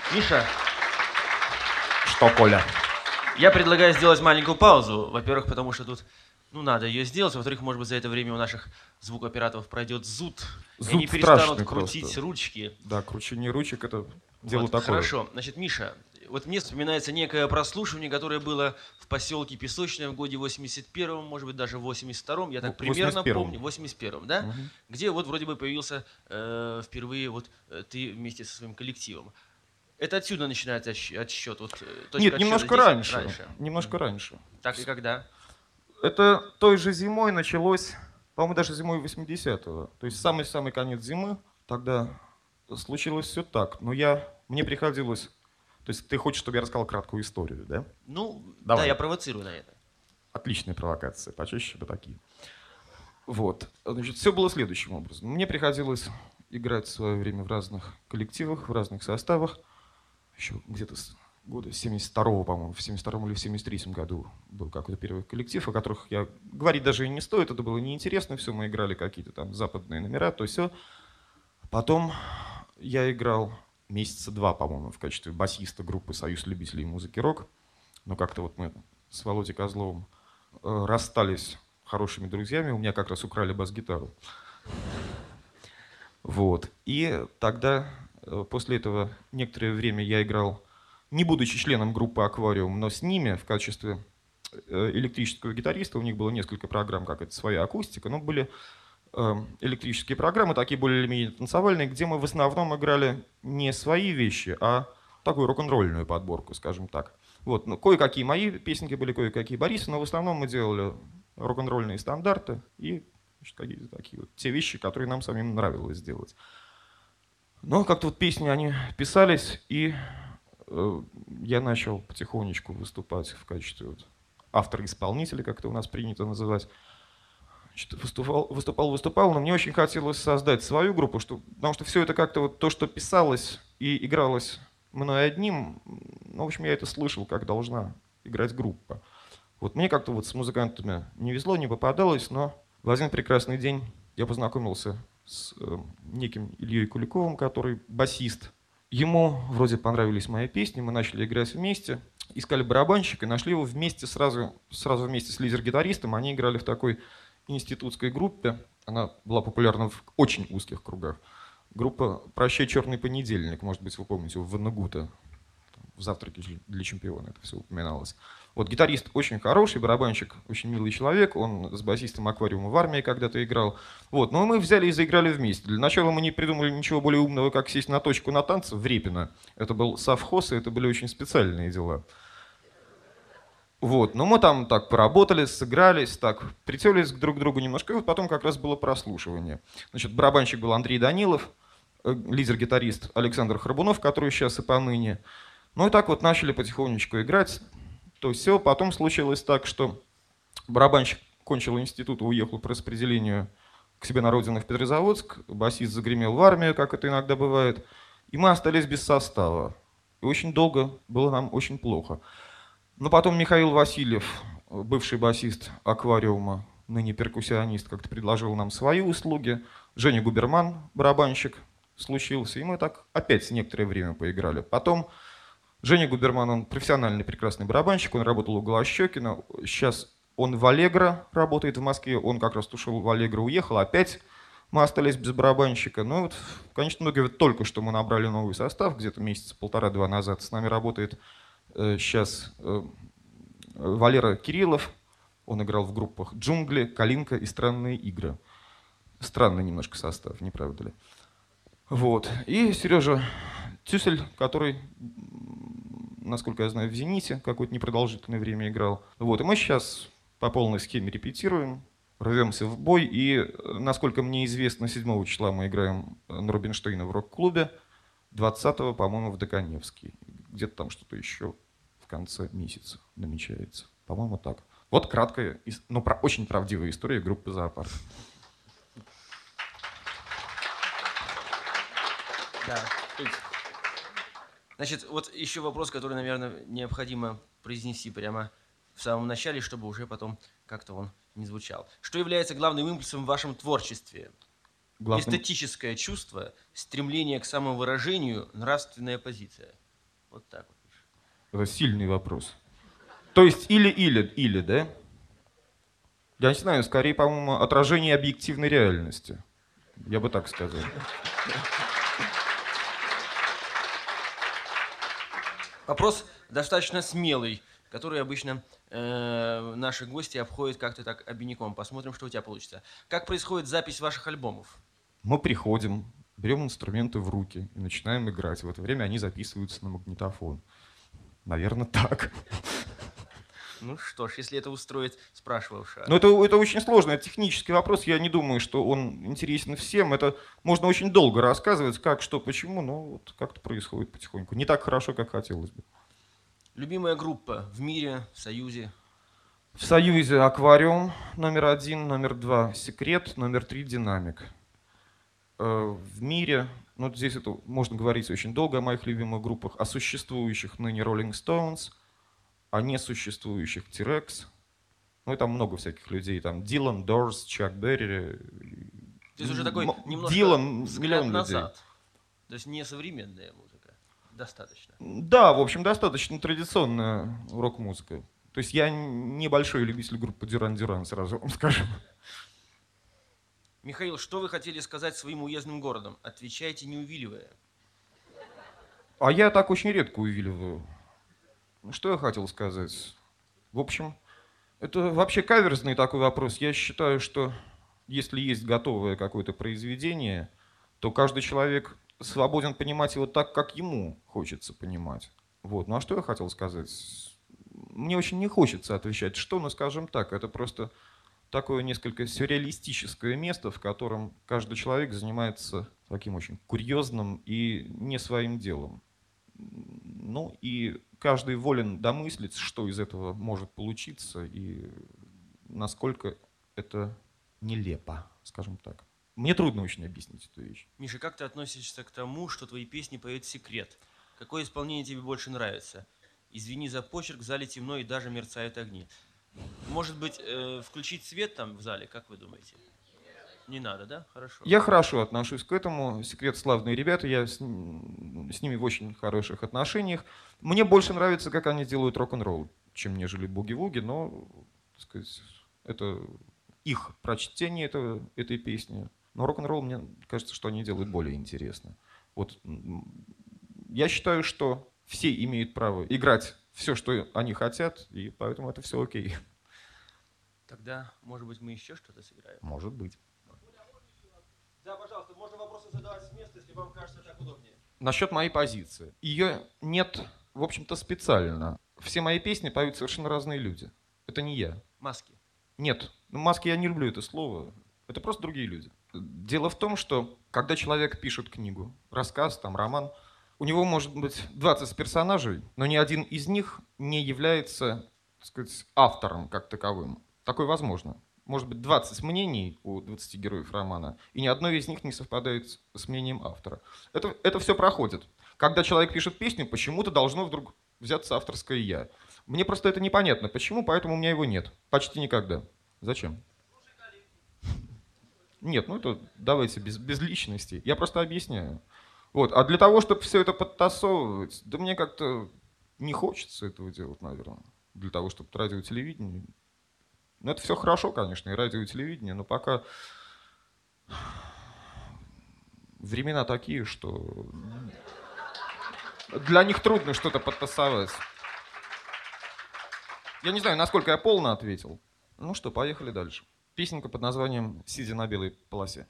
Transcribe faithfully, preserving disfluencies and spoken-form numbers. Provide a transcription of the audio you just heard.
Миша, Что, Коля? я предлагаю сделать маленькую паузу. Во-первых, потому что тут, ну, надо ее сделать. Во-вторых, может быть, за это время у наших звукооператоров пройдет зуд. Зуд и они перестанут страшный крутить просто. ручки. Да, кручение ручек — это дело Вот, такое. хорошо. Значит, Миша, вот мне вспоминается некое прослушивание, которое было в поселке Песочное в годе восемьдесят первом, может быть, даже в восемьдесят втором, я так В- примерно восемьдесят первом. помню, в восемьдесят первом, да? Мгм. Где вот вроде бы появился э, впервые вот э, ты вместе со своим коллективом. Это отсюда начинается отсч- отсчет, вот э, точка Нет, отсчета немножко здесь раньше. раньше. Немножко раньше. Так и когда? Это той же зимой началось, по-моему, даже зимой восьмидесятого. То есть самый-самый конец зимы. Тогда случилось все так. Но я, мне приходилось... То есть ты хочешь, чтобы я рассказал краткую историю, да? Ну, Давай. да, я провоцирую на это. Отличная провокация, почаще бы такие. Вот. Значит, все было следующим образом. Мне приходилось играть в свое время в разных коллективах, в разных составах. Еще где-то с года семьдесят второго, по-моему, в семьдесят втором или в семьдесят третьем году был какой-то первый коллектив, о которых я говорить даже и не стоит, это было неинтересно, все, мы играли какие-то там западные номера, то все. Потом я играл месяца два, по-моему, в качестве басиста группы «Союз любителей музыки рок», но как-то вот мы с Володей Козловым э, расстались хорошими друзьями, у меня как раз украли бас-гитару. Вот. И тогда, э, после этого, некоторое время я играл, не будучи членом группы «Аквариум», но с ними в качестве э, электрического гитариста. У них было несколько программ, как это, своя акустика, но были э, электрические программы, такие более или менее танцевальные, где мы в основном играли не свои вещи, а такую рок-н-ролльную подборку, скажем так. Вот. Ну, кое-какие мои песенки были, кое-какие Бориса, но в основном мы делали рок-н-ролльные стандарты и значит, какие-то такие вот те вещи, которые нам самим нравилось делать. Но как-то вот песни, они писались, и э, я начал потихонечку выступать в качестве вот автора-исполнителя, как это у нас принято называть. Значит, выступал, выступал, выступал, но мне очень хотелось создать свою группу, что, потому что все это как-то вот то, что писалось и игралось мной одним, ну, в общем, я это слышал, как должна играть группа. Вот мне как-то вот с музыкантами не везло, не попадалось, но в один прекрасный день я познакомился с э, неким Ильей Куликовым, который басист. Ему вроде понравились мои песни, мы начали играть вместе, искали барабанщика и нашли его вместе сразу, сразу вместе с лидер-гитаристом. Они играли в такой институтской группе, она была популярна в очень узких кругах. Группа «Прощай, черный понедельник», может быть, вы помните, у Ваннегута, в «Завтраке для чемпиона» это все упоминалось. Вот гитарист очень хороший, барабанщик очень милый человек, он с басистом «Аквариума» в армии когда-то играл. Вот, но мы взяли и заиграли вместе. Для начала мы не придумали ничего более умного, как сесть на точку на танцы в Репино. Это был совхоз, и это были очень специальные дела. Вот, но мы там так поработали, сыгрались, так прицелились друг к другу немножко, и вот потом как раз было прослушивание. Значит, барабанщик был Андрей Данилов, лидер-гитарист Александр Храбунов, который сейчас и поныне. Ну и так вот начали потихонечку играть. То все. Потом случилось так, что барабанщик кончил институт и уехал по распределению к себе на родину в Петрозаводск. Басист загремел в армию, как это иногда бывает. И мы остались без состава. И очень долго было нам очень плохо. Но потом Михаил Васильев, бывший басист «Аквариума», ныне перкуссионист, как-то предложил нам свои услуги. Женя Губерман, барабанщик, случился. И мы так опять некоторое время поиграли. Потом Женя Губерман, он профессиональный прекрасный барабанщик, он работал у Голощекина. Сейчас он в «Аллегро» работает в Москве, он как раз ушел в «Аллегро», уехал, опять мы остались без барабанщика. Ну вот в конечном итоге вот только что мы набрали новый состав, где-то месяца полтора-два назад. С нами работает э, сейчас э, Валера Кириллов, он играл в группах «Джунгли», «Калинка» и «Странные игры». Странный немножко состав, не правда ли? Вот. И Сережа Тюсель, который, насколько я знаю, в «Зените» какое-то непродолжительное время играл. Вот. И мы сейчас по полной схеме репетируем, рвемся в бой. И, насколько мне известно, седьмого числа мы играем на Рубинштейна в рок-клубе, двадцатого, по-моему, в Доконевский. Где-то там что-то еще в конце месяца намечается. По-моему, так. Вот краткая, но очень правдивая история группы «Зоопарк». Да. Значит, вот еще вопрос, который, наверное, необходимо произнести прямо в самом начале, чтобы уже потом как-то он не звучал. Что является главным импульсом в вашем творчестве? Главным... Эстетическое чувство, стремление к самовыражению, нравственная позиция. Вот так вот. Это сильный вопрос. То есть или-или, или, да? Я не знаю, скорее, по-моему, отражение объективной реальности. Я бы так сказал. Вопрос достаточно смелый, который обычно э, наши гости обходят как-то так обиняком. Посмотрим, что у тебя получится. Как происходит запись ваших альбомов? Мы приходим, берем инструменты в руки и начинаем играть. В это время они записываются на магнитофон. Наверное, так. Ну что ж, если это устроит спрашивавшего. Но это, это очень сложный это технический вопрос. Я не думаю, что он интересен всем. Это можно очень долго рассказывать, как, что, почему, но вот как-то происходит потихоньку. Не так хорошо, как хотелось бы. Любимая группа в мире, в Союзе? В Союзе «Аквариум» номер один, номер два «Секрет», номер три «Динамик». В мире, ну здесь это можно говорить очень долго о моих любимых группах, о существующих ныне Rolling Stones, о несуществующих T-Rex. Ну и там много всяких людей, там Дилан, Дорс, Чак Берри. То есть уже такой немножко Дилан, взгляд миллион назад. людей. То есть не современная музыка. Достаточно. Да, в общем, достаточно традиционная рок-музыка. То есть я небольшой любитель группы Дюран Дюран, сразу вам скажу. Михаил, что вы хотели сказать своим уездным городам? Отвечайте, не увиливая. А я так очень редко увиливаю. Что я хотел сказать? В общем, это вообще каверзный такой вопрос. Я считаю, что если есть готовое какое-то произведение, то каждый человек свободен понимать его так, как ему хочется понимать. Вот. Ну а что я хотел сказать? Мне очень не хочется отвечать, что, но скажем так, это просто такое несколько сюрреалистическое место, в котором каждый человек занимается таким очень курьезным и не своим делом. Ну и каждый волен домыслить, что из этого может получиться и насколько это нелепо, скажем так. Мне трудно очень объяснить эту вещь. Миша, как ты относишься к тому, что твои песни поет «Секрет»? Какое исполнение тебе больше нравится? Извини за почерк, в зале темно и даже мерцают огни. Может быть, э, включить свет там в зале, как вы думаете? Не надо, да? Хорошо. Я хорошо отношусь к этому. «Секрет» славные ребята, я с, с ними в очень хороших отношениях. Мне больше нравится, как они делают рок-н-ролл, чем нежели буги-вуги, но, так сказать, это их прочтение этого, этой песни. Но рок-н-ролл, мне кажется, что они делают более интересно. Вот я считаю, что все имеют право играть все, что они хотят, и поэтому это все окей. Тогда, может быть, мы еще что-то сыграем? Может быть. Да, пожалуйста, можно вопросы задавать с места, если вам кажется так удобнее. Насчет моей позиции. Ее нет, в общем-то, специально. Все мои песни поют совершенно разные люди. Это не я. Маски. Нет, маски я не люблю это слово. Это просто другие люди. Дело в том, что когда человек пишет книгу, рассказ, там, роман, у него может быть двадцать персонажей, но ни один из них не является, так сказать, автором как таковым. Такое возможно. Может быть двадцать мнений у двадцати героев романа, и ни одно из них не совпадает с мнением автора. Это, это все проходит. Когда человек пишет песню, почему-то должно вдруг взяться авторское «я». Мне просто это непонятно. Почему? Поэтому у меня его нет. Почти никогда. Зачем? Нет, ну это давайте без, без личности. Я просто объясняю. Вот. А для того, чтобы все это подтасовывать, да мне как-то не хочется этого делать, наверное. Для того, чтобы радио, телевидение. Ну, это все хорошо, конечно, и радио, и телевидение, но пока времена такие, что для них трудно что-то подтасовать. Я не знаю, насколько я полно ответил. Ну что, поехали дальше. Песенка под названием «Сидя на белой полосе».